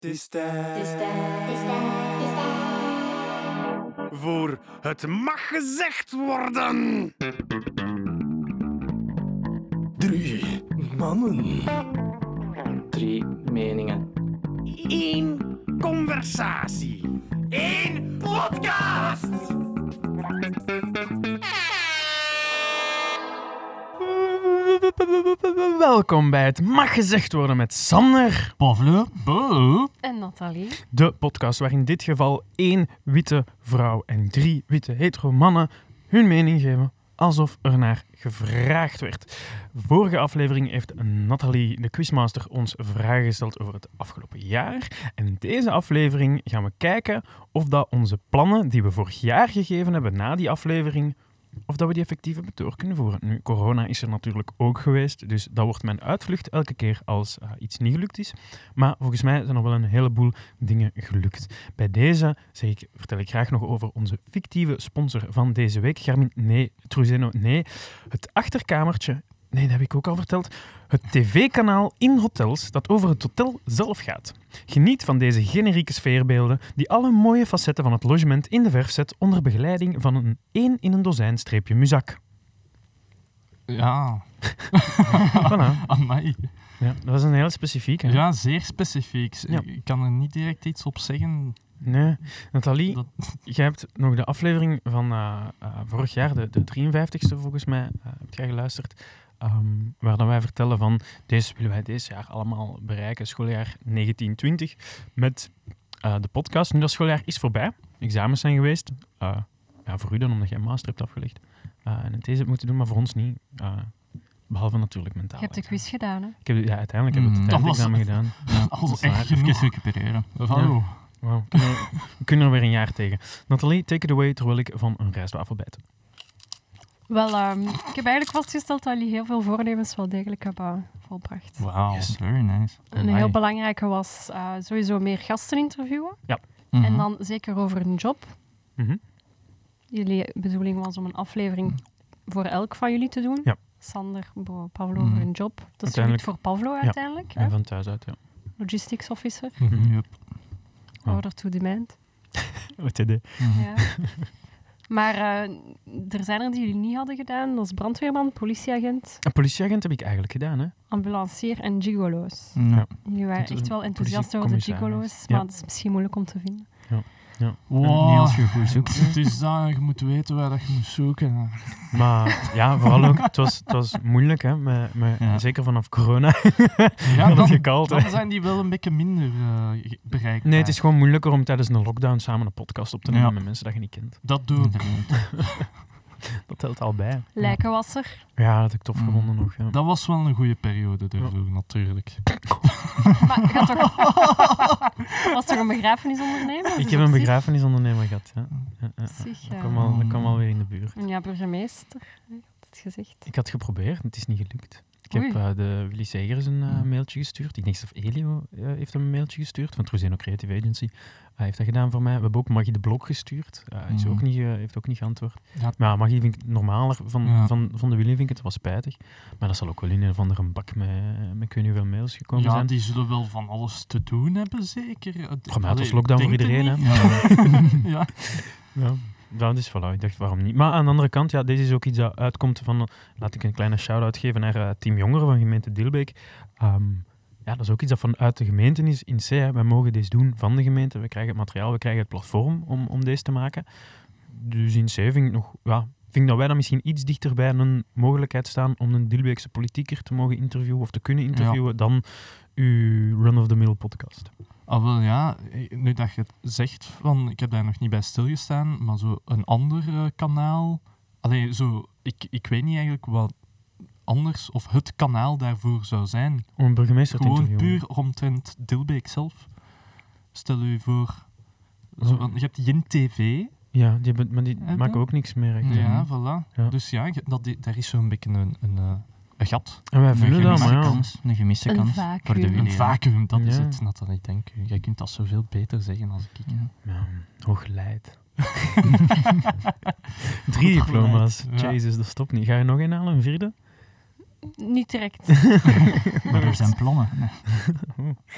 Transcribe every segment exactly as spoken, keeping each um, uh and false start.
Het is tijd voor Het Mag Gezegd Worden. Drie mannen. Drie meningen. Eén conversatie. Eén podcast. Welkom bij Het Mag Gezegd Worden met Sander, Pavle. Bo. En Nathalie. de podcast waarin in dit geval één witte vrouw en drie witte hetero mannen hun mening geven alsof er naar gevraagd werd. Vorige aflevering heeft Nathalie, de quizmaster, ons vragen gesteld over het afgelopen jaar. En in deze aflevering gaan we kijken of dat onze plannen die we vorig jaar gegeven hebben na die aflevering, of dat we die effectief hebben door kunnen voeren. Nu, corona is er natuurlijk ook geweest, dus dat wordt mijn uitvlucht elke keer als uh, iets niet gelukt is. Maar volgens mij zijn er wel een heleboel dingen gelukt. Bij deze zeg ik, vertel ik graag nog over onze fictieve sponsor van deze week. Garmin, nee, Truzeno, nee. Het achterkamertje, nee, dat heb ik ook al verteld. Het tv-kanaal in hotels dat over het hotel zelf gaat. Geniet van deze generieke sfeerbeelden die alle mooie facetten van het logement in de verf zet onder begeleiding van een één in een dozijn streepje muzak. Ja. Voilà. Amai. Ja, dat was een heel specifiek. Hè? Ja, zeer specifiek. Ja. Ik kan er niet direct iets op zeggen. Nee. Nathalie, Dat... jij hebt nog de aflevering van uh, uh, vorig jaar, de, de drieënvijftigste volgens mij, uh, heb jij geluisterd. Um, waar dan wij vertellen van, deze willen wij deze jaar allemaal bereiken, schooljaar negentien twintig, met uh, de podcast. Nu, dat schooljaar is voorbij. Examens zijn geweest. Uh, ja, voor u dan, omdat jij een master hebt afgelegd. Uh, en het deze hebt moeten doen, maar voor ons niet. Uh, behalve natuurlijk mentaal. Je hebt de quiz gedaan, hè? Ik heb, ja, uiteindelijk hebben we het Mm, dat eindexamen was- gedaan. Ja, Dat als is echt waar. even recupereren. Hallo. Wow, we kunnen, er, we kunnen er weer een jaar tegen. Nathalie, take it away, terwijl ik van een rijstwafel bijt. Wel, um, ik heb eigenlijk vastgesteld dat jullie heel veel voornemens wel degelijk hebben volbracht. Wauw, Yes. very nice. Een Amai. heel belangrijke was uh, sowieso meer gasten interviewen. Mhm. En dan zeker over een job. Mhm. Jullie bedoeling was om een aflevering voor elk van jullie te doen. Ja. Sander, Bo, Pavlo Mhm. over een job. Dat is Uiteindelijk- gelukt voor Pavlo uiteindelijk. hè? En van thuis uit, ja. Logistics officer, Mhm. Yup. Oh. order to demand. Wat idee. Mhm. Ja. Maar uh, er zijn er die jullie niet hadden gedaan. Dat is brandweerman, politieagent, Een politieagent heb ik eigenlijk gedaan, hè. ambulancier en gigolo's. Ja. Jullie waren Het is echt een wel enthousiast over de politiecommissaris. gigolo's, Ja. maar dat is misschien moeilijk om te vinden. Wow. Niet als je goed zoekt. Het is dat, je moet weten waar dat je moet zoeken. Maar ja, vooral ook, het was, het was moeilijk, hè. Met, met, Ja. Zeker vanaf corona. Ja, Dat dan, gekald, hè. dan zijn die wel een beetje minder uh, bereikbaar. Nee, het is gewoon moeilijker om tijdens een lockdown samen een podcast op te nemen Ja. met mensen dat je niet kent. Dat doe ik. Dat telt al bij. Lijkenwasser. Ja, dat had ik tof Mm. gevonden nog. Ja. Dat was wel een goede periode daarvoor, natuurlijk. Maar gaat toch... was toch een begrafenisondernemer? Dat Ik is heb op een zich- begrafenisondernemer gehad, ja. Ja, ja. Zeg, Dat ja. kwam al, dat kwam alweer in de buurt. En ja, burgemeester, hè, had het gezegd. Ik had geprobeerd, het is niet gelukt. Ik heb Oei. uh, de Willy Segers een uh, mailtje gestuurd. Ik denk zelfs Elio uh, heeft hem een mailtje gestuurd, van Truzeno Creative Agency. Hij heeft dat gedaan voor mij. We hebben ook Maggie de Blok gestuurd. Hij uh, is Mhm. ook niet, uh, heeft ook niet geantwoord. Ja. Maar ja, Maggie vind ik normaler. Van, Ja. van, van de Willy vind ik het wel spijtig. Maar dat zal ook wel in een of andere bak met, met ik weet niet hoeveel mails gekomen Ja, zijn. die zullen wel van alles te doen hebben, zeker. Voor mij het was Allee, lockdown voor denk het iedereen, niet. Ja. ja. Ja, dat is voilà. Ik dacht, waarom niet? Maar aan de andere kant, ja, deze is ook iets dat uitkomt van... Laat ik een kleine shout-out geven naar uh, Team Jongeren van gemeente Dilbeek. Um, ja, dat is ook iets dat vanuit de gemeente is. In C, hè, wij mogen deze doen van de gemeente. We krijgen het materiaal, we krijgen het platform om, om deze te maken. Dus in C vind ik nog... Ja, vind ik dat wij dan misschien iets dichter bij een mogelijkheid staan om een Dilbeekse politieker te mogen interviewen of te kunnen interviewen Ja. dan uw run-of-the-mill podcast. Ah, wel ja, nu dat je het zegt, van, ik heb daar nog niet bij stilgestaan, maar zo een ander uh, kanaal... Allee, zo, ik, ik weet niet eigenlijk wat anders of het kanaal daarvoor zou zijn. Om een burgemeester te Gewoon interviewen. puur omtrent Dilbeek zelf. Stel u voor... Zo, Oh. want je hebt Yin T V. Ja, die, hebben- maar die Hebben? maken ook niks meer. Echt, hè. Ja, voilà. Ja. Dus ja, je- dat, daar is zo'n beetje een, een, uh, een gat. En wij Een vullen dat, gemiste maar ja. kans. Een gemiste Een kans. vacuüm. Voor de Een Willy, ja. vacuüm, dat is Ja. het, Nathan. Ik denk, jij kunt dat zoveel beter zeggen als ik. Ja. Ja, hooggeleid. Drie diploma's. Ja. Jezus, dat stopt niet. Ga je nog een halen, een vierde? Niet direct. Maar er zijn plannen.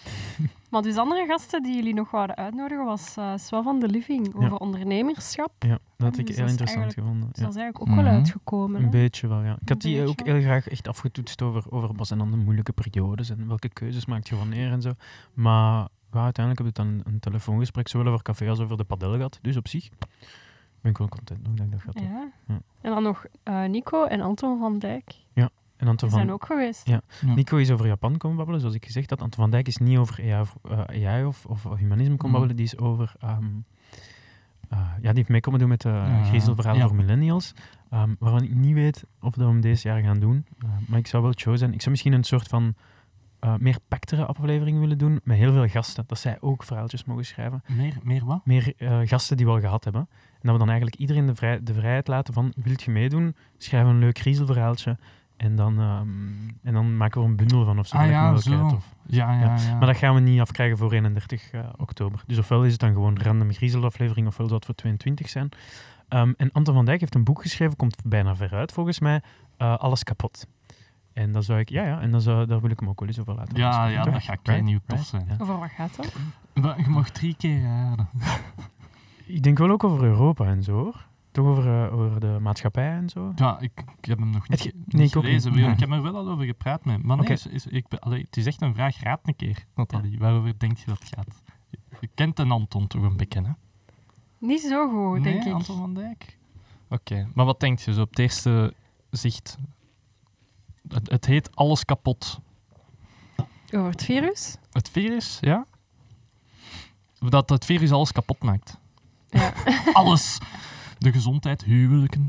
Maar dus andere gasten die jullie nog wouden uitnodigen was uh, Swa van de Living over Ja. ondernemerschap. Ja, dat had ik Dus heel dat is interessant eigenlijk- gevonden. Dus Ja. dat is eigenlijk ook Mhm. wel uitgekomen. Een hè. beetje wel, ja. Ik had Een die ook beetje. heel graag echt afgetoetst over, over wat zijn dan de moeilijke periodes en welke keuzes maakt je wanneer en zo. Maar ja, uiteindelijk heb ik dan een, een telefoongesprek zowel over café als over de padel gehad. Dus op zich ben ik wel content nog dat ik dat gehad heb. Ja. Ja. En dan nog uh, Nico en Anton van Dijk. En Anton Die van, zijn ook geweest. Ja. Ja. Nico is over Japan komen babbelen, zoals ik gezegd had. Anton van Dijk is niet over A I of, uh, A I of, of humanisme komen Mm. babbelen, die is over... um, uh, ja, die heeft mee komen doen met de Ja. griezelverhalen Ja. voor millennials. Um, waarvan ik niet weet of dat we hem deze jaar gaan doen. Uh, maar ik zou wel show zijn. Ik zou misschien een soort van uh, meer pactere aflevering willen doen, met heel veel gasten. Dat zij ook verhaaltjes mogen schrijven. Meer, meer wat? Meer uh, gasten die we al gehad hebben. En dat we dan eigenlijk iedereen de, vrij, de vrijheid laten van, wilt je meedoen? Schrijf een leuk griezelverhaaltje. En dan, um, en dan maken we er een bundel van of zo. Ah Dat lijkt me ja, wel zo. keitof. Ja, ja, Ja. ja. Maar dat gaan we niet afkrijgen voor eenendertig oktober. Dus ofwel is het dan gewoon een random griezelaflevering, ofwel zou het voor tweeëntwintig zijn. Um, en Anton van Dijk heeft een boek geschreven, komt bijna veruit volgens mij, uh, Alles kapot. En dan zou ik, ja, ja, en dan zou, daar wil ik hem ook wel eens over laten. Ja, spreken, ja, toch? dat gaat Right? kei tof Right? zijn. Ja. Over wat gaat dat? Maar je mag drie keer raden. Ik denk wel ook over Europa en zo, hoor. Toch over, uh, over de maatschappij en zo. Ja, ik, ik heb hem nog niet, Heb je- niet nee, ik ook gelezen. niet. Ik Ja. heb er wel al over gepraat met hem. Maar nee, Oké. is, is, ik, ben- allee, het is echt een vraag. Raad een keer, Nathalie. Waarover denk je dat het gaat? Je, je kent een Anton toch een beetje, hè? Niet zo goed, nee, denk ik. Anton van Dijk? Oké. Okay. Maar wat denk je zo op het eerste zicht? Het, het heet Alles kapot. Over het virus? Het virus, ja? Dat het virus alles kapot maakt. Ja. Alles. De gezondheid, huwelijken.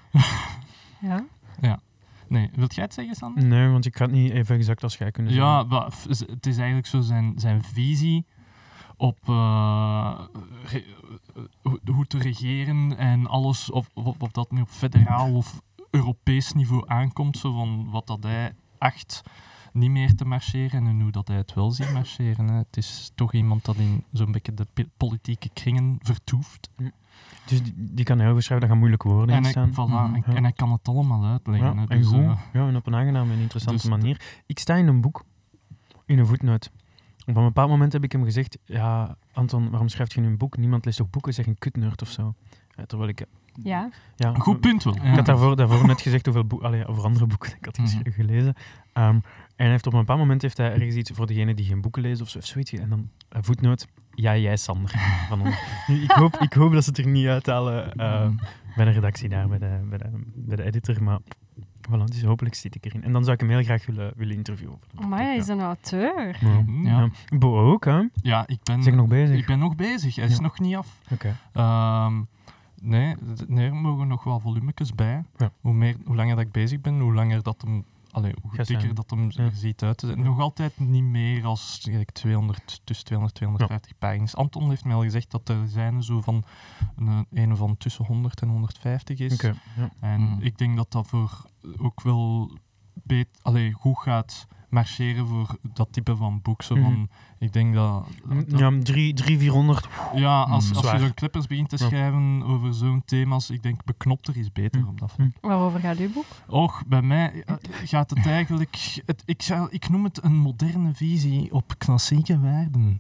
Ja. Nee, wilt jij het zeggen, Sander? Nee, want ik ga het niet even exact als jij kunnen zeggen. Ja, maar f- z- het is eigenlijk zo zijn, zijn visie op eh, re- eh, hoe, hoe te regeren en alles, of, of, of dat nu op federaal of Europees niveau aankomt, zo van wat dat hij acht niet meer te marcheren en hoe dat hij het wel ziet marcheren. Hè. Het is toch iemand dat in zo'n beetje de pi- politieke kringen vertoeft. Dus die, die kan heel goed schrijven, daar gaan moeilijke woorden En in hij, staan. voilà, Mhm, en, ja. en hij kan het allemaal uitleggen. Ja, hè. en Dus, goed. eh, Ja, en op een aangename en interessante dus- manier. Ik sta in een boek, in een voetnoot. Op een bepaald moment heb ik hem gezegd, ja, Anton, waarom schrijf je nu een boek? Niemand leest toch boeken? Zeg een kutnerd of zo. Ja, terwijl ik... Ja. Ja, een goed punt wel. Ik had daarvoor, daarvoor net gezegd hoeveel boeken, allee, over andere boeken ik had Mhm. geschreven, gelezen. Um, en hij heeft op een bepaald moment heeft hij ergens iets voor degene die geen boeken lezen of zo, of zoiets. En dan een voetnoot, ja, jij Sander. Van ons. Nu, ik, hoop, ik hoop dat ze het er niet uithalen uh, bij de redactie daar, bij de, bij de, bij de editor. Maar voilà, dus hopelijk zit ik erin. En dan zou ik hem heel graag willen, willen interviewen. Maar hij is een auteur. Ja. Mhm. Ja. Bo ook, hè? Ja, ik ben, Zeg nog bezig? ik ben nog bezig. Hij is Ja. nog niet af. Oké. Ehm, nee, d- nee, er mogen nog wel volumetjes bij. Ja. Hoe, meer, hoe langer dat ik bezig ben, hoe langer dat hem... Allee, hoe Gaat dikker zijn. dat hem Ja. er ziet uit te zijn. Nog altijd niet meer als eigenlijk tweehonderd, tussen tweehonderd en tweehonderdvijftig pagina's. Anton heeft mij al gezegd dat er zijn zo van een, een van tussen honderd en honderdvijftig is. Oké, ja. En Mm. ik denk dat dat voor ook wel beet, allee, goed gaat marcheren voor dat type van boek. Zo van, Mhm. Ik denk dat... dat- Ja, drie, drie, vierhonderd. ja, als, Mm, als je zwaar. zo'n clippers begint te Ja. schrijven over zo'n thema's, ik denk beknopter is beter Mm. op dat vlak. Waarover gaat uw boek? Och, bij mij eh, gaat het eigenlijk... Het, ik, zou, ik noem het een moderne visie op klassieke waarden.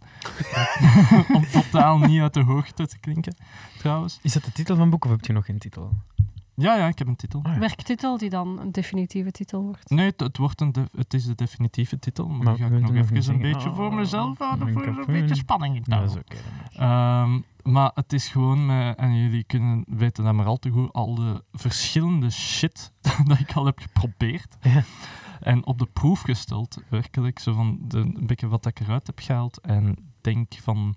Om totaal niet uit de hoogte te klinken, trouwens. Is dat de titel van het boek of heb je nog geen titel? Ja, ja, ik heb een titel. Ah, ja. Werktitel die dan een definitieve titel wordt. Nee, het, het, wordt een de- het is de definitieve titel, maar, Maar die ga we ik nog doen nog even niet een zeggen. beetje voor Oh, mezelf houden, ik voor heb een een- beetje spanning in te Dat is houden. oké. dan. Ehm, maar het is gewoon, met, en jullie kunnen weten dat maar al te goed, al de verschillende shit dat ik al heb geprobeerd Ja. en op de proef gesteld, werkelijk, zo van de, een beetje wat ik eruit heb gehaald en denk van,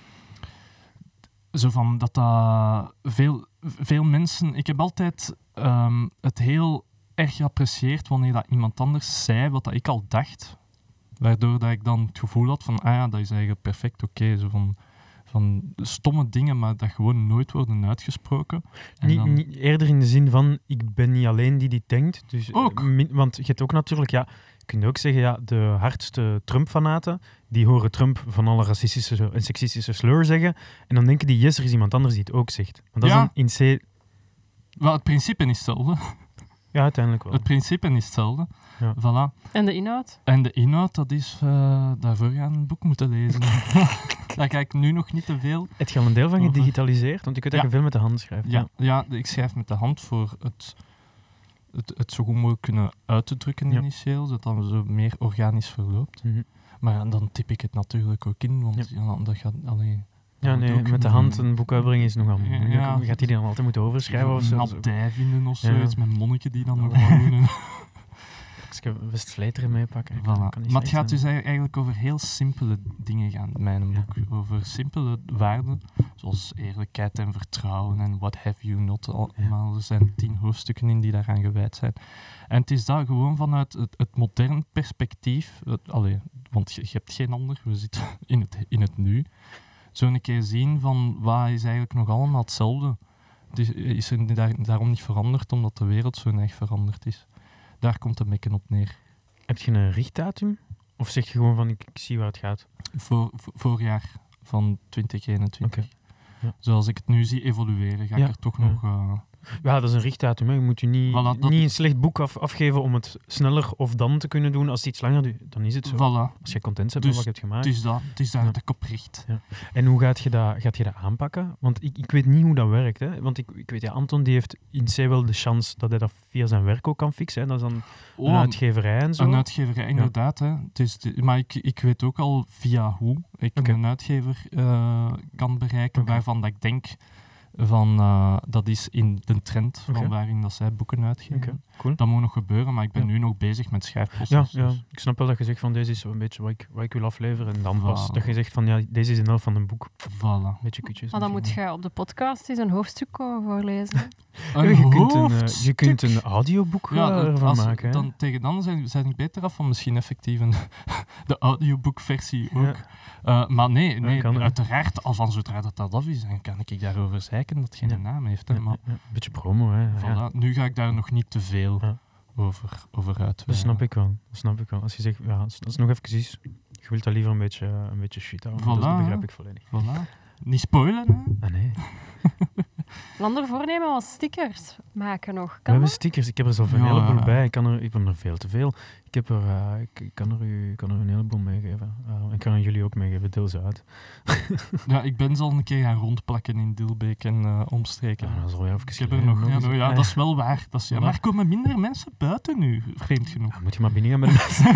zo van dat dat veel, veel mensen, ik heb altijd ehm, het heel erg geapprecieerd wanneer dat iemand anders zei wat dat ik al dacht, waardoor dat ik dan het gevoel had van, ah ja, dat is eigenlijk perfect oké, zo van van stomme dingen, maar dat gewoon nooit worden uitgesproken. En Niet, dan- niet, eerder in de zin van, ik ben niet alleen die die denkt. Dus, Ook. eh, min- want je hebt ook natuurlijk, ja, je kunt ook zeggen, ja, de hardste Trump-fanaten, die horen Trump van alle racistische en seksistische slur zeggen, en dan denken die, yes, er is iemand anders die het ook zegt. Want dat Ja. is dan in C... Wel, het principe is hetzelfde. Ja, uiteindelijk wel. Het principe is hetzelfde. Ja. Voilà. En de inhoud? En de inhoud, dat is... Uh, daarvoor gaan een boek moeten lezen. Daar ga ik nu nog niet te veel... Heb je al een deel van over. gedigitaliseerd? Want ik weet dat Ja. je veel met de hand schrijft. Ja, ja, ik schrijf met de hand voor het, het, het zo goed mogelijk kunnen uit te drukken Ja. initieel, zodat het zo meer organisch verloopt. Mhm. Maar ja, dan typ ik het natuurlijk ook in, want Ja. ja, dat gaat... Allee, Ja, dat nee, moet ook met de een- hand een boek uitbrengen is nogal moeilijk. Ja. Gaat hij die dan altijd moeten overschrijven of zo? Een abdij vinden of Ja. zoiets, met monniken die dan nog Oh. wat doen. Als ik Westvleteren meepakken. Voilà. kan niet Maar het slecht gaat zijn. dus eigenlijk over heel simpele dingen gaan, mijn Ja. boek. Over simpele waarden, zoals eerlijkheid en vertrouwen en what have you not allemaal. Er zijn tien hoofdstukken in die daaraan gewijd zijn. En het is dat gewoon vanuit het, het modern perspectief, het, allee, want je, je hebt geen ander, we zitten in het, in het nu, zo een keer zien van wat is eigenlijk nog allemaal hetzelfde. Het is, is er daar, daarom niet veranderd, omdat de wereld zo erg veranderd is. Daar komt de mekken op neer. Heb je een richtdatum? Of zeg je gewoon van, ik, ik zie waar het gaat? Voor, voor, voorjaar van twintig eenentwintig. Oké. Ja. Zoals ik het nu zie evolueren, ga Ja, ik er toch ja. nog... Uh, Ja, dat is een richtdatum. Hè. Je moet je niet, Voilà, dat- niet een slecht boek af, afgeven om het sneller of dan te kunnen doen. Als het iets langer duurt, dan is het zo. voilà. Als je content bent Dus met wat je hebt gemaakt. Het is dat. Het is daar Ja. dat ik op richt. En hoe gaat je dat, gaat je dat aanpakken? Want ik, ik weet niet hoe dat werkt. Hè. Want ik, ik weet, ja, Anton die heeft in C wel de chance dat hij dat via zijn werk ook kan fixen. Hè. Dat is dan Oh, een uitgeverij en zo. Een uitgeverij, inderdaad. Hè. Het is de- maar ik, ik weet ook al via hoe ik Oké. een uitgever uh, kan bereiken, Oké. waarvan dat ik denk van uh, dat is in de trend van Oké. waarin dat zij boeken uitgeven. Oké, cool. Dat moet nog gebeuren, maar ik ben Ja. nu nog bezig met Ja, schrijfproces. ja, dus- ik snap wel dat je zegt van deze is een beetje wat ik, wat ik wil afleveren. En dan pas Voilà. dat je zegt van ja, deze is een helft van een boek. Voilà. Een beetje kutjes. Maar dan moet misschien. je op de podcast eens een hoofdstuk komen voorlezen. Ja, je, kunt een, eh, hoofdstuk. je kunt een audioboek Ja, eh, dat- ervan als- maken. Hè? Dan, tegen dan zijn, zijn ik beter af van misschien effectief een, de audioboekversie ook. Ja. Uh, maar nee, nee kan, hè. uiteraard, al van zodra dat, dat af is, dan kan ik daarover zeiken dat het geen Ja. naam heeft. Hè, Ja, maar ja, een beetje promo, hè. Ja, voilà, nu ga ik daar nog niet te veel Ja. over, over uitweiden. dat snap ik wel. Dat snap ik wel. Als je zegt, ja, als als het nog even is, je wilt dat liever een beetje, een beetje shit houden. Dus Voilà, dat begrijp hè. ik volledig. Voilà. Niet spoilen, hè? Ah nee. Een ander voornemen was stickers maken nog. We Kan hebben dat? stickers. Ik heb er zelf een Ja. heleboel bij. Ik kan er, ik heb er veel te veel. Ik, heb er, uh, ik, ik kan, er u, ik kan er een heleboel meegeven. Uh, ik kan er jullie ook meegeven. Deel ze uit. Ja, ik ben zal een keer gaan rondplakken in Dilbeek en uh, omstreken. Ja, dat is al even Ik heb er nog, ja, nou, ja, dat is wel waar. Dat is, ja, Voilà. maar er komen minder mensen buiten nu, vreemd genoeg. Ja, moet je maar binnen gaan met de mensen.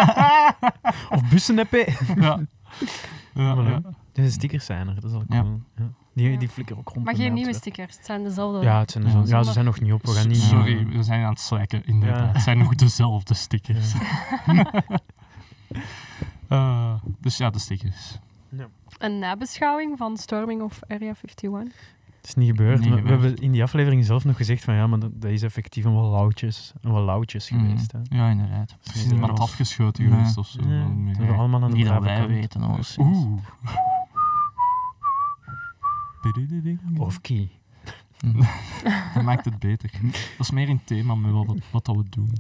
Of bussen hebben. Ja. Ja, Voilà. ja. Deze stickers zijn er. Dat is al Ja. cool. Ja. Die, Ja. die flikkeren ook rond. Maar bij geen mij nieuwe op het stickers. Het zijn dezelfde. werk. Ja, het zijn, er Ja, zo- ja, ze zonder- zijn nog niet op. We gaan niet... Sorry, we zijn aan het slacken, inderdaad. Ja. Het zijn nog dezelfde stickers. Uh, dus ja, de stickers. Een nabeschouwing van Storming of Area eenenvijftig. Het is niet gebeurd. Niet maar we gebeurd. hebben in die aflevering zelf nog gezegd van ja, maar dat, dat is effectief een wel lauwtjes, een wel lauwtjes Mm. geweest. Hè. Ja, inderdaad. Er is iemand Ross. afgeschoten Nee. geweest of zo. Nee, Nee. dat hebben we allemaal aan de Niet dat brave wij kant. weten, alles. Oeh. Bidididing. Of key. Dat maakt het beter. Dat is meer in thema met wat, we- wat dat we doen.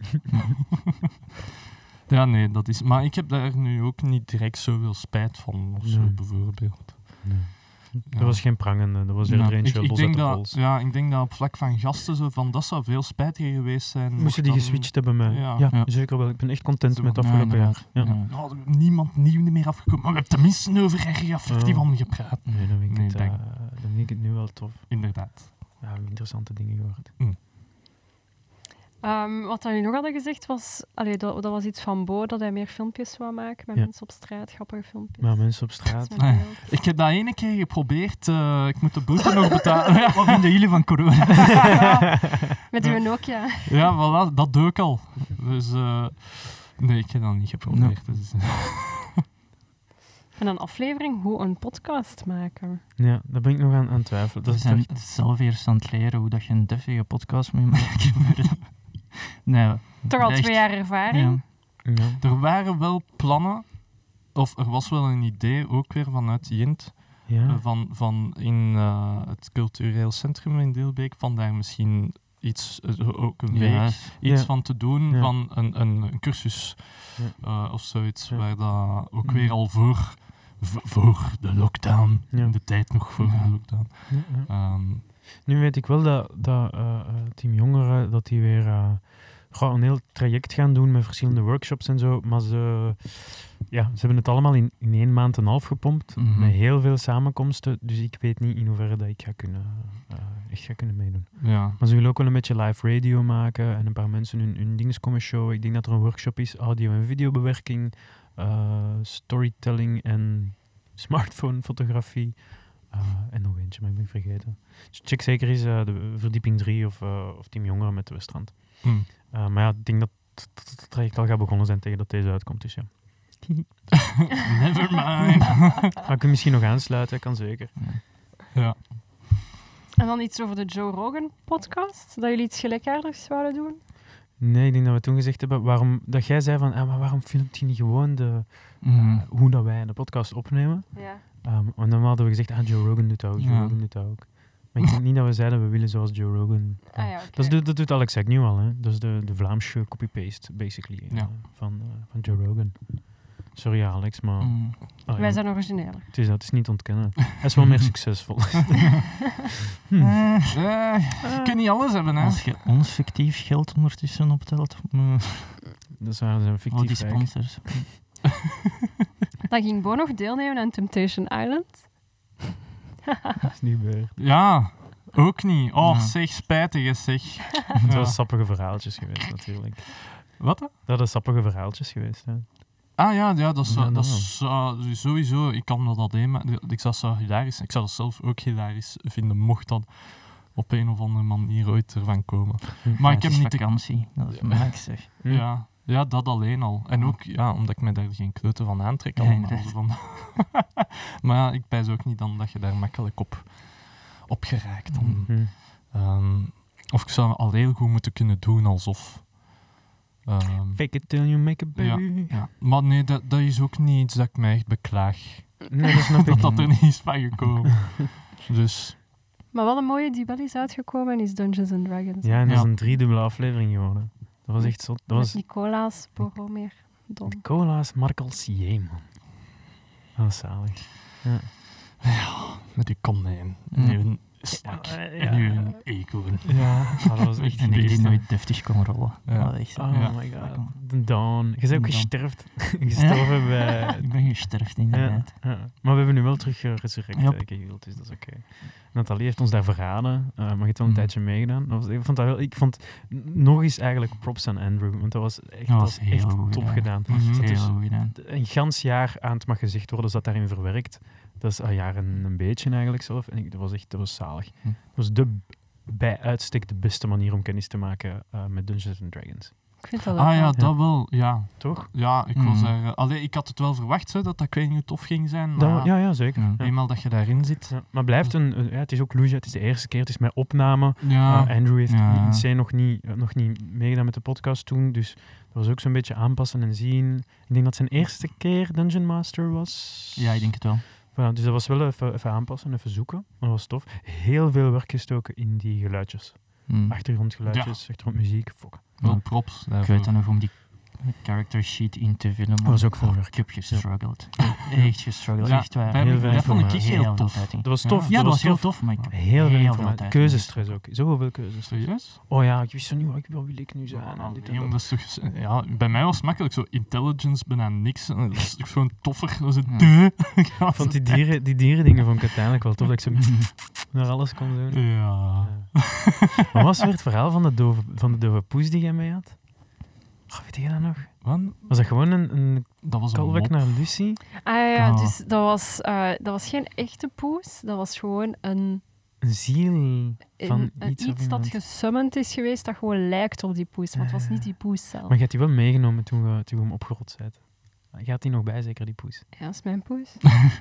Ja, nee, dat is... Maar ik heb daar nu ook niet direct zoveel spijt van, of zo, Nee. bijvoorbeeld. Nee. Ja. Dat was geen prangende, dat was eerder Ja. eentje Ik, ik, los uit denk de dat, pols. ja, ik denk dat op vlak van gasten, zo van, dat zou veel spijtiger geweest zijn. Moesten mocht die dan- geswitcht hebben met... Ja. Ja, Ja. zeker wel. Ik ben echt content Zo, met het Ja, afgelopen jaar. inderdaad. Ja. Ja. Nou, er is niemand nieuw meer afgekomen, maar we hebben tenminste over Area eenenvijftig Ja. gepraat. Nee, dan vind ik, Nee, het, dank. eh, dan vind ik het nu wel tof. Inderdaad. Ja, interessante dingen gehoord. Ehm, wat jullie nog hadden gezegd was... Allee, dat, dat was iets van Bo, dat hij meer filmpjes wou maken met Ja. mensen op straat, grappige filmpjes. Maar mensen op straat... Met Nee. beeld. Ik heb dat ene keer geprobeerd. eh, ik moet de boete nog betalen. Wat vinden jullie van corona? Met uw Nokia. Ja, voilà, dat doe ik al. Dus, eh, nee, ik heb dat niet geprobeerd. Dus, eh, En een aflevering hoe een podcast maken. Ja, daar ben ik nog aan aan het twijfelen. Dat We is zijn toch- zelf eerst aan het leren hoe dat je een duffige podcast moet maken. nee, Toch al echt. twee jaar ervaring. Ja. Ja. er waren wel plannen, of er was wel een idee, ook weer vanuit Jint, Ja. eh, van, van in eh, het cultureel centrum in Dilbeek, van daar misschien iets, eh, ook een week, Ja, iets Ja. van te doen, Ja. van een, een, een cursus Ja. eh, of zoiets, Ja. waar dat ook Mhm. weer al voor, v- voor de lockdown, Ja. in de tijd nog voor Ja. de lockdown. Ja, ja. Ehm, Nu weet ik wel dat, dat eh, eh, Team Jongeren, dat die weer... eh, gewoon een heel traject gaan doen met verschillende workshops en zo. Maar ze, ja, ze hebben het allemaal in, in één maand en een half gepompt. Mhm. Met heel veel samenkomsten. Dus ik weet niet in hoeverre dat ik ga kunnen, uh, echt ga kunnen meedoen. Ja. Maar ze willen ook wel een beetje live radio maken en een paar mensen hun, hun dingen komen showen. Ik denk dat er een workshop is, audio- en videobewerking, uh, storytelling en smartphone-fotografie. Uh, en nog eentje, maar ik ben vergeten. Dus check zeker eens uh, de verdieping drie of, uh, of Team Jongeren met de Westrand. Hm. Uh, maar ja, ik denk dat dat het traject al gaat begonnen zijn tegen dat deze uitkomt. Dus ja. Never mind. Maar ik kan misschien nog aansluiten, kan zeker. Ja. En dan iets over de Joe Rogan podcast, dat jullie iets gelijkaardigs zouden doen? Nee, ik denk dat we toen gezegd hebben, waarom, dat jij zei van, ah, maar waarom filmt hij niet gewoon de, uh, Mhm. hoe dat wij de podcast opnemen? Ja. Um, en dan hadden we gezegd, ah, Joe Rogan doet dat ook, Joe Ja. Rogan doet dat ook. Maar ik denk niet dat we zeiden, we willen zoals Joe Rogan. Ah ja, oké. Dat, is de, dat doet Alex Agnew al, hè. Dat is de, de Vlaamse copy-paste, basically, uh, Ja. van, uh, van Joe Rogan. Sorry Alex, maar Mhm. ah, Wij ja, zijn origineler. het, is, dat, het is niet ontkennen. Hij is wel meer succesvol. Hm. Eh, Eh, je kunt niet alles hebben, hè. Als je ons fictief geld ondertussen optelt, eh, Dat is waar, zijn we al die fictief rijk. sponsors. Dan ging Bo nog deelnemen aan Temptation Island. Dat is niet gebeurd. Ja, ook niet. Oh, Ja. zeg, spijtig is zeg. Het Ja. was sappige verhaaltjes geweest, natuurlijk. Wat? hè? Dat hadden sappige verhaaltjes geweest, hè. Ah ja, ja dat, zou, Ja, dat dat zou sowieso. Ik kan dat alleen maar. Ik zou dat hilarisch. Ik zou dat zelf ook hilarisch vinden, mocht dat op een of andere manier ooit ervan komen. Maar ik heb niet de vakantie, dat is max zeg. Hm. Ja, ja, dat alleen al. En ook ja, omdat ik me daar geen kloten van aantrek. Ja, allemaal inderdaad. van. Maar ja, ik pijs ook niet dan dat je daar makkelijk op, op geraakt. Dan, Hm. ehm, of ik zou al heel goed moeten kunnen doen alsof. Ehm, Fake it till you make it, baby. ja. Maar nee, dat, dat is ook niet iets dat ik mij echt beklaag. Nee, dat snap ik. Dat dat er niet is van gekomen. Dus Maar wat een mooie die wel is uitgekomen is Dungeons and Dragons. Ja, en dat Ja. is een driedubbele aflevering geworden. Dat was echt zot. Dat was Met Nicolaas, Boromir, Don. Nicolaas Markelsier, man. Dat was zalig. met die konijn. Ja. En uw stak. Ja, En uw eekhoorn. Ja, ah, dat was echt En ik die beest, hè. nooit deftig kon rollen. Ja. Dat was echt zo. Oh Ja. my god. De Dawn. Je bent ook De Dawn. gesterfd. Gestorven bij... Ik ben gesterfd, Ja, inderdaad. ja. Maar we hebben nu wel terug geresurrect, Ja. eh, Kegild, dus dat is oké. Nathalie heeft ons daar verraden, uh, maar je hebt wel een Mhm. tijdje meegedaan. Dat was, ik vond dat wel... Ik vond n- nog eens eigenlijk props aan Andrew, want dat was echt, Dat was dat was heel echt goed top gedaan. gedaan. Mhm. Dat is Heel goed gedaan. een gans jaar aan het mag gezegd worden, zat daarin verwerkt. Dat is een jaar en een beetje eigenlijk zelf. En ik, dat was echt dat was zalig. Hm. Dat was de, bij uitstek de beste manier om kennis te maken uh, met Dungeons and Dragons. Ik vind dat ook Ah ja, wel. dat wel. Ja, Toch? ja ik, Mm. was er, uh, allee, ik had het wel verwacht hè, dat dat ik weet niet hoe tof ging zijn. Maar Dat, ja, ja, zeker. Ja. Ja. eenmaal dat je daarin zit. Ja, maar blijft een, een- ja, het is ook Lucia, het is de eerste keer, het is met opname. Ja, Uh, Andrew heeft Ja. in C nog niet, uh, nog niet meegedaan met de podcast toen, dus dat was ook zo'n beetje aanpassen en zien. Ik denk dat zijn eerste keer Dungeon Master was. Ja, ik denk het wel. Voilà, dus dat was wel even, even aanpassen, even zoeken. Maar dat was tof. Heel veel werk gestoken in die geluidjes. Hm. Achtergrondgeluidjes, achtergrondmuziek. Fuck. wel Ja. props. Ik daarvoor. weet dan nog om die character sheet in te vullen. Dat was ook veel Oh, werk. Ik heb gestruggeld. Echt gestruggeld. Ja, Echt waar. wij Heel hebben- veel dat vond ik echt informatie. heel tof. tijd in. Dat was Ja. tof. Ja, dat was heel tof. tof, maar ik heb Heel veel veel informatie. tijd Keuzestress ook. Zoveel keuzestress. Serieus? Oh ja, ik wist zo niet wat, wat wil ik nu zijn. Ja, en dit en nee, dat. dat is toch, ja, bij mij was het makkelijk. Zo intelligence, bijna niks. Dat is toch zo'n toffer. Dat is een Ja. de. Ik vond die dieren, die dieren dingen vond ik uiteindelijk wel tof. Dat ik zo naar alles kon doen. Ja. Wat was weer het verhaal van de dove, van de dove poes die jij mee had? Oh, weet je dat nog? Wat? Was dat gewoon een, een Dat was een callback mop. naar Lucy? Ah ja, Oh. dus dat was, eh, dat was geen echte poes. Dat was gewoon een, Een ziel van een, een iets, iets, of dat iemand. gesummoned is geweest dat gewoon lijkt op die poes. Maar het was niet die poes zelf. Maar je hebt die wel meegenomen toen je, toen je hem opgerold bent. Je had die nog bij, zeker, die poes. Ja, dat is mijn poes.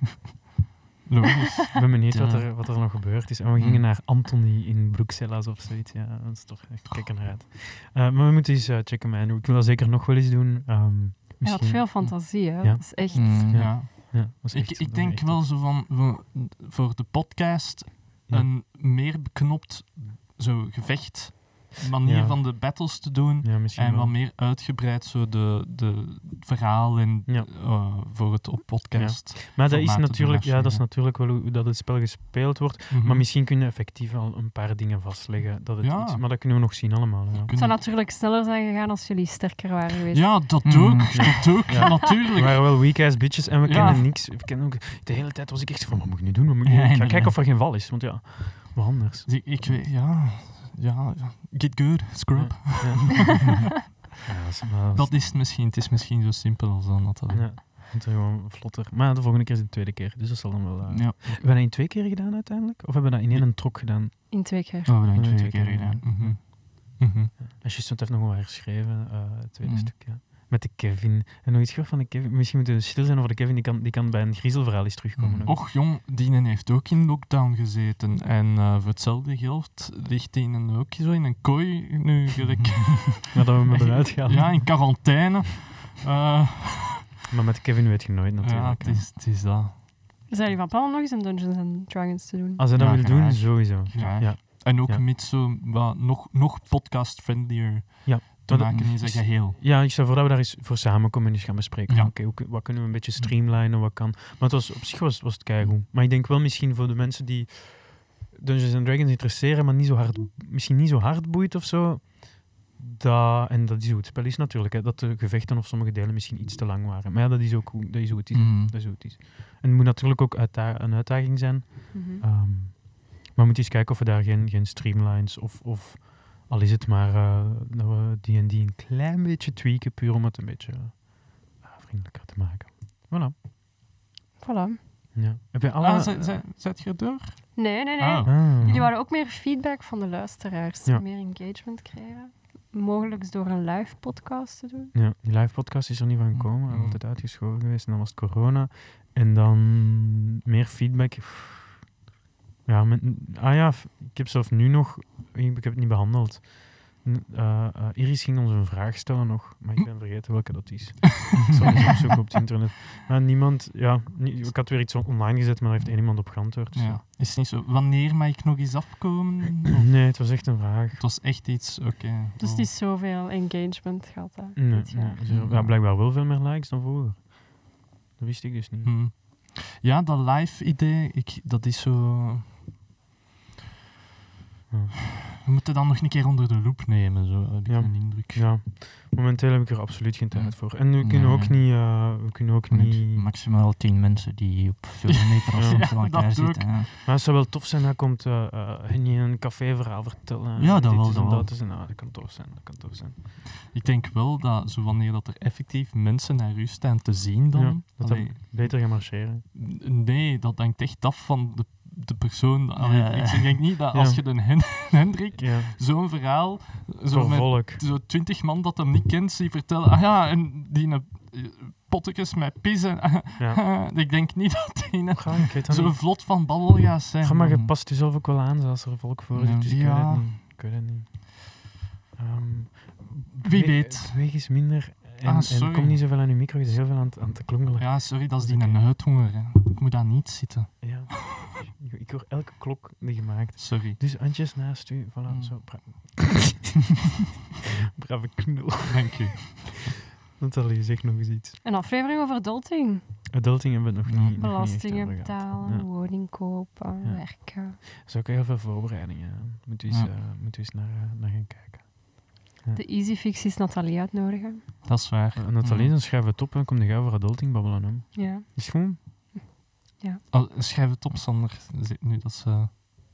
Logisch. Ik ben benieuwd wat Ja. er, wat er nog gebeurd is. En we gingen naar Anthony in Bruxelles of zoiets. Ja, dat is toch echt kijken naar uit. Uh, maar we moeten eens uh, checken met Andrew. Ik wil dat zeker nog wel eens doen. Um, Hij had misschien- veel fantasie, hè. Ja. Dat is echt... Mm. Ja. Ja. Ja, dat was Ik, echt- ik dat was denk echt wel tof. zo van, we- voor de podcast Ja. een meer beknopt zo gevecht manier Ja. van de battles te doen. Ja, misschien En wel. wat meer uitgebreid zo de, de verhaal en Ja. eh, voor het op podcast. Maar dat is, formaten natuurlijk, doen ja, dat is afspelen. natuurlijk wel hoe dat het spel gespeeld wordt. Mhm. Maar misschien kun je effectief al een paar dingen vastleggen. Dat het Ja. iets, maar dat kunnen we nog zien allemaal. Ja. Het Kunnen- zou natuurlijk sneller zijn gegaan als jullie sterker waren geweest. Ja, dat Mhm. ook. Dat ook, Ja. We natuurlijk. waren wel weak-ass bitches en we Ja. kennen niks. We kennen ook, de hele tijd was ik echt van, wat moet ik nu doen? Wat moet ik, nu Ja, doen? ik ga inderdaad. kijken of er geen val is. Want ja, wat anders. Ik, ik weet, ja, ja, get good, scrub. Ja. Ja, dat is, maar dat is- Dat is het misschien. Het is misschien zo simpel als dan dat. dat Ja, moet er gewoon vlotter. Maar de volgende keer is het de tweede keer. Dus dat zal dan wel... eh, Ja, Hebben we dat in twee keer gedaan uiteindelijk? Of hebben we dat in één trok gedaan? In twee keer. we hebben dat Ja, twee twee keer keer, gedaan. Mhm. Mhm. En juist, want heeft nog wel herschreven, eh, het tweede Mm. stuk. Ja. Met de Kevin. En nog iets gehoord van de Kevin. Misschien moeten we stil zijn over de Kevin. Die kan, die kan bij een griezelverhaal eens terugkomen. Mm. ook. Och jong, Dienen heeft ook in lockdown gezeten. En eh, voor hetzelfde geld ligt Dienen ook zo in een kooi nu gelijk. Maar dat we hem hebben uitgehaald. Ja, in quarantaine. Eh, Maar met Kevin weet je nooit ja, natuurlijk. het is, het is dat. Zijn jullie van plan om nog eens een Dungeons and Dragons te doen? Als hij dat Ja, wil doen, graag. sowieso. Ja. Ja. En ook Ja. met zo wat nog, nog podcast-friendlier Ja. te Maar dat- maken in zijn geheel. Ja, ik stel voor dat we daar eens voor samenkomen en eens gaan bespreken. Ja. Oké, hoe kun- wat kunnen we een beetje streamlinen, wat kan... Maar het was, op zich was, was het keigoed. Maar ik denk wel misschien voor de mensen die Dungeons and Dragons interesseren, maar niet zo hard, misschien niet zo hard boeit of zo. Dat, en dat is hoe het spel is natuurlijk. Hè, dat de gevechten of sommige delen misschien iets te lang waren. Maar ja, dat is ook hoe, dat is hoe het is. Mhm. Dat is hoe het is. En het moet natuurlijk ook uitda- een uitdaging zijn. Mhm. Ehm, maar we moeten eens kijken of we daar geen, geen streamlines of, of al is het maar eh, dat we die en die een klein beetje tweaken, puur om het een beetje eh, vriendelijker te maken. Voilà. Voilà. Ja. Heb je alle... Ah, zet, zet, zet je door? Nee, nee, nee. Ah. Ah. Jullie wouden ook meer feedback van de luisteraars. Ja. Meer engagement krijgen. Mogelijk door een live podcast te doen. Ja, die live podcast is er niet van gekomen. Hij is Mm. altijd uitgeschoven geweest en dan was het corona. En dan meer feedback. Ja, met, ah ja, f- ik heb zelf nu nog... Ik, ik heb het niet behandeld. N- eh, eh, Iris ging ons een vraag stellen nog, maar ik ben vergeten welke dat is. Ik zal eens opzoeken op het internet. Maar niemand... Ja, nie- ik had weer iets on- online gezet, maar daar heeft één iemand op geantwoord. Dus Ja. Is het niet zo, wanneer mag ik nog eens afkomen? ja. Nee, het was echt een vraag. Het was echt iets, oké. Dus oh. het is zoveel engagement gehad. Hè, Nee, dit jaar. nee, zero. Ja, blijkbaar wel veel meer likes dan vroeger. Dat wist ik dus niet. Hm. Ja, dat live idee, ik, dat is zo... Ja. We moeten dan nog een keer onder de loep nemen, zo heb ik Ja. een indruk. Ja, momenteel heb ik er absoluut geen tijd Mm. voor. En we kunnen Nee. ook niet... eh, we kunnen ook Met niet... maximaal tien mensen die op veel meter afstand Ja, van elkaar dat zitten. hè. Maar het zou wel tof zijn, dat komt uh, uh, Henny een caféverhaal vertellen. Ja, en dat dit wel, is dat en wel. dat is en, ah, dat kan tof zijn, dat kan tof zijn. Ik denk wel dat zo wanneer dat er effectief mensen naar u staan te zien dan... Ja, dat allee, dat beter gaan marcheren. nee, dat hangt echt af van de, de persoon. Allee, Ja. Ik zeg denk niet dat Ja. als je een Hen- Hendrik Ja, zo'n verhaal... Zo voor met volk. zo twintig man dat hem niet kent, die vertellen... Ah ja, en die een pottekes met pissen. Ja. Ik denk niet dat die een Ga, ik weet dat zo niet. vlot van babbel gaat zijn. Ga, maar je past jezelf ook wel aan als er volk voor Ja. zit, dus ik Ja. weet het niet. Ik weet het niet. Ehm, Wie we- weet. Weeg is minder en, Ah, en sorry. kom niet zoveel aan je micro, je is heel veel aan, het- aan te klungelen. Ja, sorry, dat is Dat die is een oké. huidhonger. Hè. Ik moet daar niet zitten. Ja. ik, ik hoor elke klok die gemaakt. Sorry. Dus handjes naast u, voilà, Mm. zo. Bra Brave knul. Dank u. Nathalie, zeg nog eens iets. Een aflevering over adulting. Adulting hebben we het nog Ja. niet, nog niet echt Belastingen over gehad. betalen, Ja. woning kopen, Ja. werken. Er zijn ook heel veel voorbereidingen. Moet u eens, Ja. eh, moet u eens naar, eh, naar gaan kijken. De easy fix is Nathalie uitnodigen. Dat is waar. Uh, Nathalie, dan schrijven we het op en kom je over adulting babbelen. Hè. Ja. Is goed? Oh, schrijf het op, Sander. Zit nu dat ze...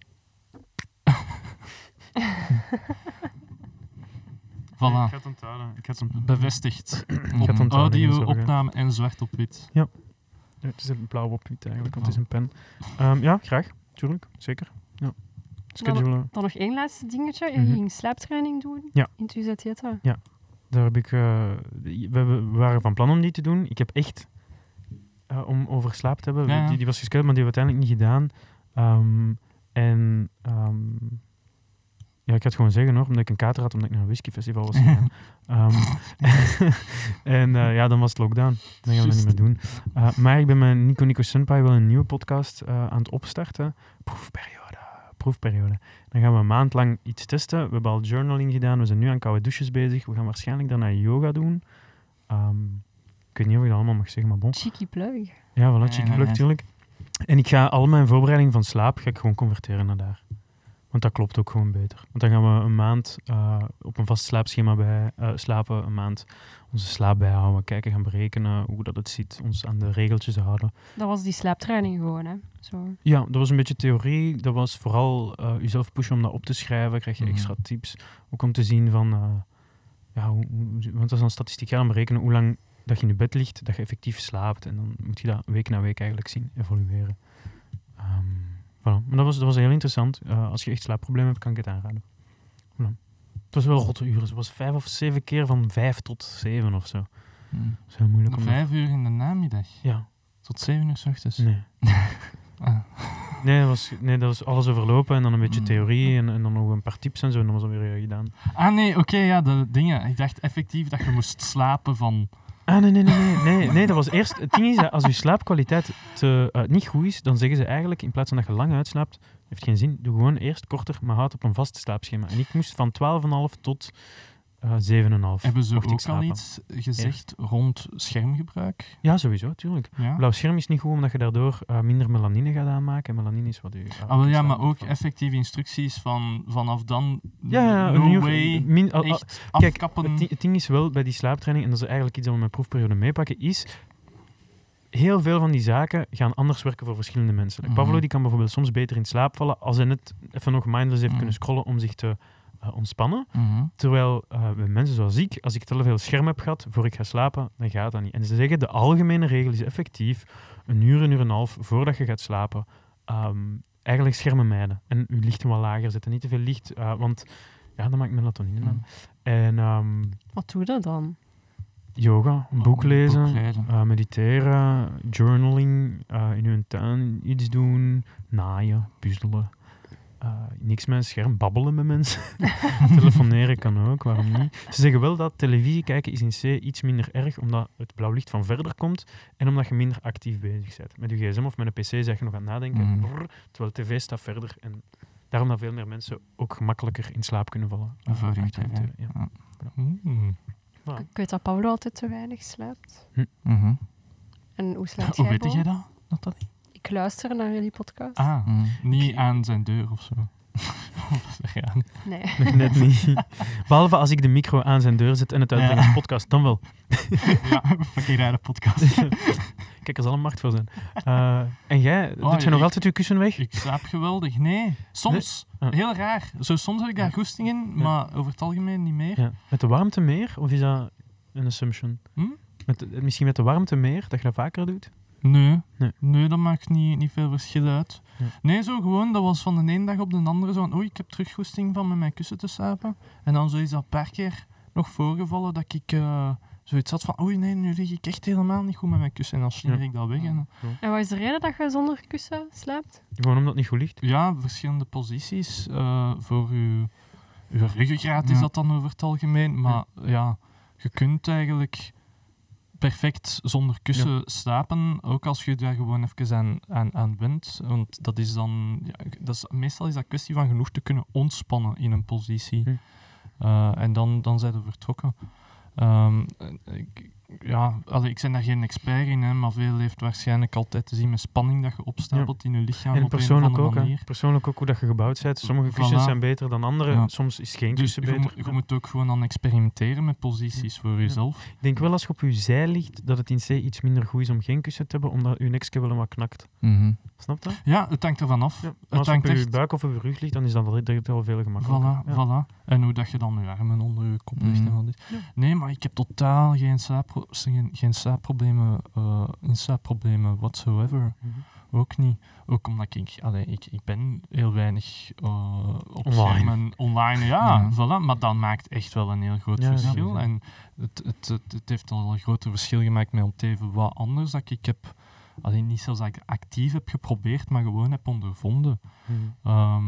Voilà. Ik ga het onthouden. Ik ga het ont- Bevestigd. Ik ga het Op onthouden, geen audio, zorgen. opname en zwart op wit. Ja, het is een blauw op wit eigenlijk, want het is een pen. Ehm, ja, graag. Tuurlijk. Zeker. Ja. Schedulen. Dan nog één laatste dingetje. Je Mhm. ging slaaptraining doen Ja. in het U Z J. Daar heb ik... eh, we, hebben- we waren van plan om die te doen. Ik heb echt... eh, om over slaap te hebben. Ja, ja. Die, die was gescheduled, maar die hebben we uiteindelijk niet gedaan. Ehm, en... ehm, ja, ik ga het gewoon zeggen hoor, omdat ik een kater had, omdat ik naar een whiskyfestival was gegaan. Ehm, en eh, ja, dan was het lockdown. Dan gaan we dat niet meer doen. Uh, maar ik ben met Nico Nico Senpai wel een nieuwe podcast uh, aan het opstarten. Proefperiode. proefperiode. Dan gaan we een maand lang iets testen. We hebben al journaling gedaan. We zijn nu aan koude douches bezig. We gaan waarschijnlijk daarna yoga doen. Um, ik weet niet of ik dat allemaal mag zeggen, maar bon. Cheeky plug. Ja, voilà, Nee, cheeky nee, plug, nee. tuurlijk. En ik ga al mijn voorbereiding van slaap ga ik gewoon converteren naar daar. Want dat klopt ook gewoon beter. Want dan gaan we een maand uh, op een vast slaapschema bij uh, slapen, een maand onze slaap bijhouden, kijken, gaan berekenen hoe dat het zit, ons aan de regeltjes houden. Dat was die slaaptraining gewoon, hè. Zo. Ja, dat was een beetje theorie. Dat was vooral uh, jezelf pushen om dat op te schrijven. Krijg je Mhm. extra tips. Ook om te zien van... Uh, ja, hoe, hoe, want dat is dan statistiek gaan berekenen hoe lang dat je in je bed ligt, dat je effectief slaapt. En dan moet je dat week na week eigenlijk zien evolueren. Um, voilà. Maar dat was, dat was heel interessant. Uh, als je echt slaapproblemen hebt, kan ik het aanraden. Voilà. Het was wel rotte uren. Het was vijf of zeven keer van vijf tot zeven of zo. Hm. Dat is heel moeilijk om... Vijf uur in de namiddag. Ja, Tot zeven uur 's ochtends. nee. Ah. Nee, dat was, nee, dat was alles overlopen en dan een beetje Mm. theorie en, en dan nog een paar tips en zo. En dan was dat weer uh, gedaan. Ah nee, oké, ja, de dingen. Ik dacht effectief dat je moest slapen van... Ah, nee, nee, nee, nee, nee, nee, dat was eerst... Het ding is dat als je slaapkwaliteit te, uh, niet goed is, dan zeggen ze eigenlijk, in plaats van dat je lang uitslaapt, heeft geen zin, doe gewoon eerst korter, maar houd op een vast slaapschema. En ik moest van twaalf komma vijf tot uh, zeven komma vijf. Hebben ze mocht ik ook al slapen. iets gezegd rond schermgebruik? Ja, sowieso, tuurlijk. Ja. Blauw scherm is niet goed, omdat je daardoor uh, minder melanine gaat aanmaken. En melanine is wat je... Uh, Ah, wel, ja, maar slaap ook van. effectieve instructies van vanaf dan Ja, ja, no een uur, way, min, al- al- echt Kijk, afkappen. Het, di- het ding is wel bij die slaaptraining, en dat is eigenlijk iets dat we met proefperiode meepakken, is heel veel van die zaken gaan anders werken voor verschillende mensen. Like, Mhm. Pavlo die kan bijvoorbeeld soms beter in slaap vallen als hij net even nog mindless heeft Mhm. kunnen scrollen om zich te uh, ontspannen. Mhm. Terwijl uh, bij mensen zoals ik, als ik te veel scherm heb gehad voor ik ga slapen, dan gaat dat niet. En ze zeggen, de algemene regel is effectief een uur, een uur en een half voordat je gaat slapen, um, eigenlijk schermen mijden. En je lichten wat lager zetten, niet te veel licht, uh, want ja, dan maakt melatonine aan. Mhm. En um, Wat doe je dan? yoga, een boek lezen, Boek lezen. uh, mediteren, journaling, uh, in uw tuin iets doen, naaien, puzzelen. Uh, niks met een scherm, babbelen met mensen. Telefoneren kan ook, waarom niet? Ze zeggen wel dat televisie kijken is in C iets minder erg, omdat het blauw licht van verder komt en omdat je minder actief bezig bent. Met je gsm of met een pc zeg je nog aan het nadenken, Mhm. brrr, terwijl de tv staat verder. En daarom dat veel meer mensen ook gemakkelijker in slaap kunnen vallen. uh, Voor achter de internet, tv, ja. ja. Hmm. Voilà. Ik weet dat Paolo altijd te weinig slaapt. Mhm. En hoe slaapt Hoe jij, weet Bo? jij dat, Nathalie? Ik luister naar jullie podcast. Ah, Mhm. niet aan zijn deur of zo. ja. Nee. Nog net niet. Behalve als ik de micro aan zijn deur zet en het uitbrengen als podcast, dan wel. ja, fucking rare podcast. Kijk, er zal een markt voor zijn. Uh, en jij, Oh, doet je nog ik- altijd je kussen weg? Ik slaap geweldig. Nee, soms. Nee? Ah. Heel raar. Zo, soms heb ik daar Ja. goesting in, Ja. maar over het algemeen niet meer. Ja. Met de warmte meer? Of is dat een assumption? Hm? Met de- misschien met de warmte meer, dat je dat vaker doet? Nee, Nee. nee, dat maakt niet, niet veel verschil uit. Ja. Nee, zo gewoon, dat was van de ene dag op de andere zo van, oei, ik heb terug goesting van met mijn kussen te slapen. En dan zo is dat een paar keer nog voorgevallen dat ik uh, zoiets had van, oei, nee, nu lig ik echt helemaal niet goed met mijn kussen. En dan slinger Ja. ik dat weg. En, En wat is de reden dat je zonder kussen slaapt? Gewoon omdat het niet goed ligt? ja, verschillende posities uh, voor uw, uw ruggengraat is Ja. dat dan over het algemeen. Maar ja, je kunt eigenlijk perfect zonder kussen slapen, ook als je daar gewoon even aan, aan, aan bent. Want dat is dan, ja, dat is, meestal is dat kwestie van genoeg te kunnen ontspannen in een positie. Hm. Uh, en dan, dan zijn we vertrokken. Um, ik, ja, allee, ik ben daar geen expert in, hè, maar veel heeft waarschijnlijk altijd te zien met spanning dat je opstapelt in je lichaam En op een of persoonlijk andere ook, hè. manier. Persoonlijk ook hoe dat je gebouwd bent. Sommige kussens Voilà. zijn beter dan andere. Ja. Soms is geen Dus kussen je, beter. moet- je moet ook gewoon dan experimenteren met posities voor jezelf. Ik denk wel als je op je zij ligt, dat het in C iets minder goed is om geen kussen te hebben, omdat je nekje wel wat knakt. Mhm. Snap je? Ja, het hangt ervan af. Ja. Maar Het als je op hangt je echt... buik of op je rug ligt, dan is dat wel, dat wel veel gemakkelijker. Voilà, Ja. voilà. En hoe dat je dan je armen onder je kop legt Mhm. en wat dit. Ja. Nee, maar ik heb totaal geen, slaappro- geen, geen slaapproblemen, uh, in slaapproblemen whatsoever. Mhm. Ook niet. Ook omdat ik, allee, ik, ik ben heel weinig uh, op Online. schermen online. Ja, Ja. Voilà, maar dat maakt echt wel een heel groot Ja, ja, verschil. sowieso. En het, het, het, het heeft al een groter verschil gemaakt met Onteven wat anders dat ik heb. Alleen niet zelfs dat ik actief heb geprobeerd, maar gewoon heb ondervonden. Mhm. Ehm,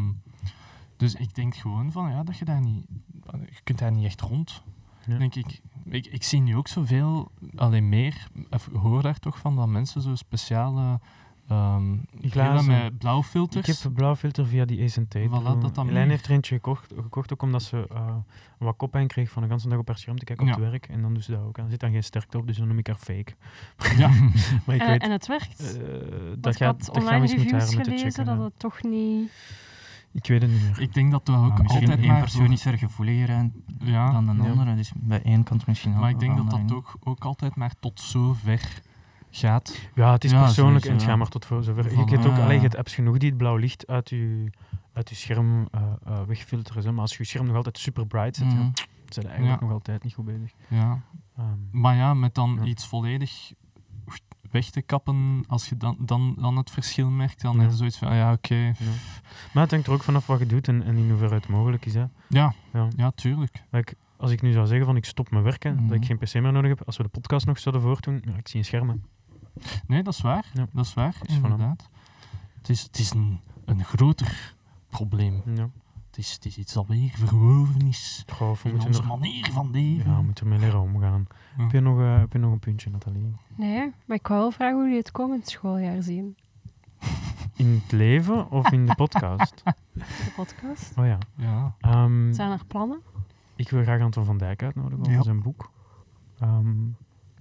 dus ik denk gewoon van ja, dat je daar niet, je kunt daar niet echt rond. Ja. Denk ik. Ik, ik zie nu ook zoveel, alleen meer, of hoor daar toch van dat mensen zo speciale Um, Ik gele laat ze. met blauw filters. Ik heb een blauw filter via die Ace en Tate. Voilà, dat dan Lijn meer. heeft er eentje gekocht, gekocht ook omdat ze uh, wat koppijn kreeg van de hele dag op haar scherm te kijken op Ja. het werk. En dan doet ze dat ook. En er zit dan geen sterkte op, dus dan noem ik haar fake. Ja. Maar ik En, weet... en het werkt. Uh, Want dat ik gaat, had dat gaan we online eens met haar reviews moeten gelezen checken. dat ja. het toch niet... Ik weet het niet meer. Ik denk dat dat ook Maar misschien altijd één maar... persoon is er gevoeliger aan Ja, dan een Ja. andere, dus bij één kant misschien ook maar ik denk dat andere dat niet. ook, ook altijd maar tot zover gaat. Ja, het is Ja, persoonlijk sowieso, en het ja. gaat maar tot voor zover. Van, Je hebt ook ja. allee, je hebt apps genoeg die het blauw licht uit je, uit je scherm uh, uh, wegfilteren. Hè. Maar als je je scherm nog altijd super bright zit, Mhm. ja, zijn er eigenlijk Ja. nog altijd niet goed bezig. Ja. Um, Maar ja, met dan Ja. iets volledig weg te kappen, als je dan, dan, dan het verschil merkt, dan Ja. heb je zoiets van, ah ja, oké. ja. Maar het hangt er ook vanaf wat je doet en, en in hoeverre het mogelijk is. Hè. Ja, Ja. ja, tuurlijk. Like, als ik nu zou zeggen van ik stop met werken, Mhm. dat ik geen pc meer nodig heb, als we de podcast nog zouden voortdoen, ja, ik zie een scherm. Hè. Nee, dat is waar. Ja. Dat is waar, Dus voilà. inderdaad. Het is, het is een, een groter probleem. Ja. Het is, het is iets dat weer verwoven is Goh, we in moeten onze er, manier van leven. ja, we moeten ermee leren omgaan. Ja. Heb, je nog, uh, heb je nog een puntje, Nathalie? Nee, maar ik wil wel vragen hoe jullie het komend schooljaar zien. In het leven of in de podcast? De podcast. Oh ja. Ja. Um, Zijn er plannen? ik wil graag Anton van Dijk uitnodigen over Ja. zijn boek. Um,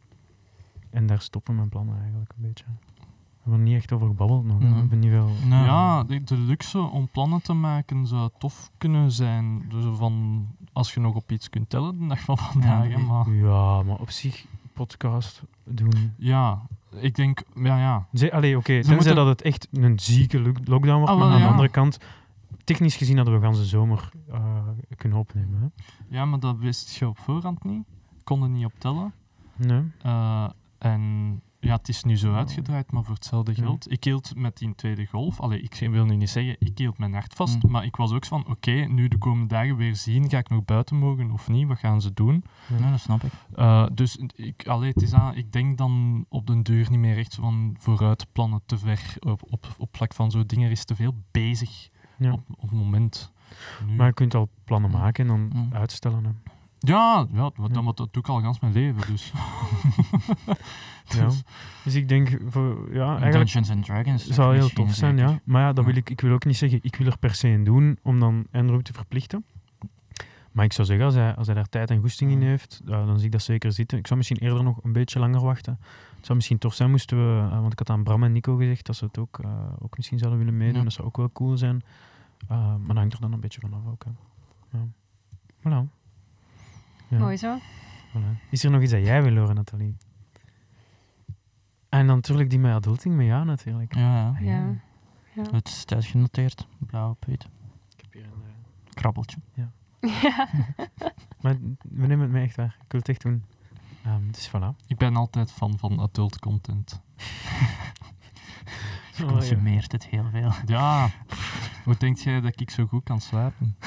en daar stoppen mijn plannen eigenlijk een beetje. We hebben er niet echt over gebabbeld nog. hè. Mhm. We hebben niet veel... Nou, Ja, de, de luxe om plannen te maken zou tof kunnen zijn. Dus van, als je nog op iets kunt tellen de dag van vandaag. hè, nee. maar Ja, maar op zich podcast doen... ja, ik denk, ja, ja. Ze- Allee, oké, Ze tenzij moeten- dat het echt een zieke lo- lockdown wordt, Ah, maar wel, aan de ja. andere kant, technisch gezien hadden we ganse zomer uh, kunnen opnemen. Hè? Ja, maar dat wist je op voorhand niet. Konden niet op tellen. Nee? Uh, en ja, het is nu zo uitgedraaid, maar voor hetzelfde Ja. geld. Ik hield met die tweede golf, allee, ik wil nu niet zeggen, ik hield mijn hart vast, Mm. maar ik was ook van, oké, okay, nu de komende dagen weer zien, ga ik nog buiten mogen of niet, wat gaan ze doen? ja, dat snap ik. Uh, dus ik, allee, het is aan, ik denk dan op den deur niet meer echt zo van vooruit plannen te ver. Op, op, op vlak van zo dingen is te veel bezig Ja. op, op het moment. Nu. Maar je kunt al plannen maken en dan Mm. uitstellen. Hè. Ja, ja, wat, Ja. dat, dat doe ik al gans mijn leven, dus. Ja. Dus ik denk, voor, ja, eigenlijk Dungeons and Dragons. zou heel misschien tof zijn, zeker. ja. Maar ja, dat Ja. wil ik, ik wil ook niet zeggen, ik wil er per se in doen om dan Andrew te verplichten. Maar ik zou zeggen, als hij, als hij daar tijd en goesting in heeft, uh, dan zie ik dat zeker zitten. Ik zou misschien eerder nog een beetje langer wachten. Het zou misschien tof zijn, moesten we, uh, want ik had aan Bram en Nico gezegd dat ze het ook, uh, ook misschien zouden willen meedoen. Ja. Dat zou ook wel cool zijn. Uh, maar dat hangt er dan een beetje vanaf ook. Hè. Ja. Voilà. Ja, Mooi zo. voilà. Is er nog iets dat jij wil horen, Nathalie? En dan natuurlijk die met adulting met jou natuurlijk. Ja, ja. Ah, Ja. ja. Het is thuis genoteerd. Blauw op wit. Ik heb hier een... uh, Krabbeltje. Ja. Maar we nemen het mee echt waar. Ik wil het echt doen. Um, dus voilà. Ik ben altijd fan van adult content. Je Oh, ja. consumeert het heel veel. Ja, hoe denk jij dat ik zo goed kan slapen?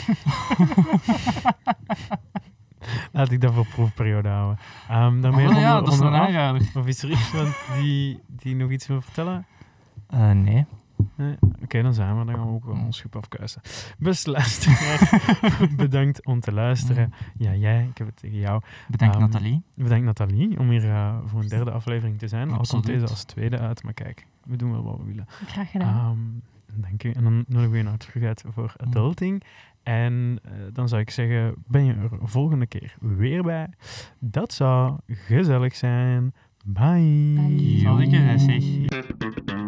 Laat ik dat voor proefperiode houden. Um, daarmee Oh, ja, ronden- dat is een ronden we af. aanrader. Of is er iemand die, die nog iets wil vertellen? Uh, nee. Nee? Oké, okay, dan zijn we. Dan gaan we ook wel ons schip afkuisen. Beste luisteraar, bedankt om te luisteren. Ja, jij, ik heb het tegen jou. Bedankt Um, Nathalie. Bedankt Nathalie om hier uh, voor een derde aflevering te zijn. Al komt Absoluut. deze als tweede uit, maar kijk, we doen wel wat we willen. Graag gedaan. Um, dank u. En dan nodigen we je nou terug uit voor adulting. En uh, dan zou ik zeggen, ben je er volgende keer weer bij? Dat zou gezellig zijn. Bye. Bye. Zal ik het zeggen?